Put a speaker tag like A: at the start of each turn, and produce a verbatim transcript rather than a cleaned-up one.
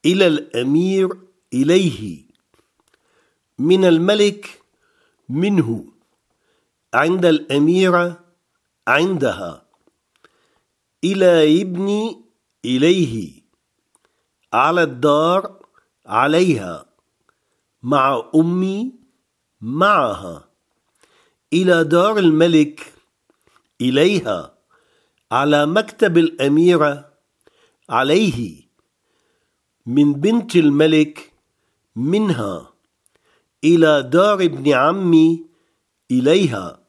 A: إلى الأمير إليه، من الملك منه، عند الأميرة عندها، إلى ابني إليه، على الدار عليها، مع أمي معها، إلى دار الملك إليها، على مكتب الأميرة عليه، من بنت الملك منها، إلى دار ابن عمي إليها،